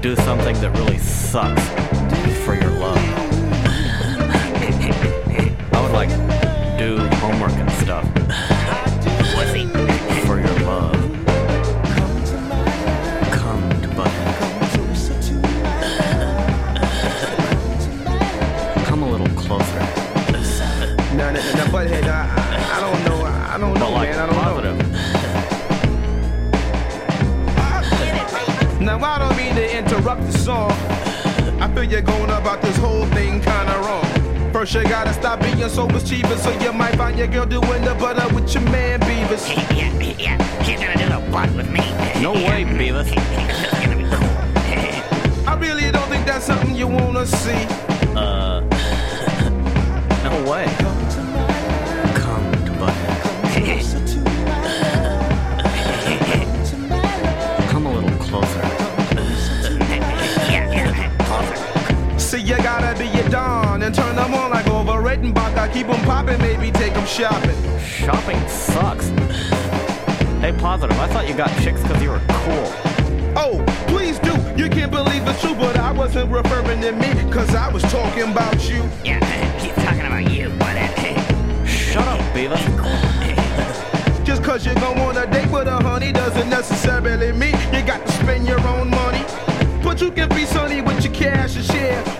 do something that really sucks for your love. I would like do homework and stuff. Pussy. For your love. Come to Butthead. Come a little closer. Now, Butthead, I don't know. I don't know, like man. I don't positive. know. Now, I don't mean to interrupt the song. I feel you're going about this whole thing kinda wrong. First, you gotta stop being so mischievous, so you might find your girl doing the butter with your man Beavis. Yeah. She's gonna do the butt with me. No way, Beavis. It's gonna be cool. I really don't think that's something you wanna see. No way. Come to Butthead. Come a little closer. Yeah, closer. See, you gotta be a don and turn them on like over Redenbach. Keep them popping, maybe take them shopping. Shopping sucks. Hey, Positive, I thought you got chicks because you were cool. Oh, please do. You can't believe it's true, but I wasn't referring to me, cause I was talking about you. Yeah, he's talking about you, but Shut up, Beavis. Just cause you're gonna want a date with a honey doesn't necessarily mean you got to spend your own money. But you can be sunny with your cash and share.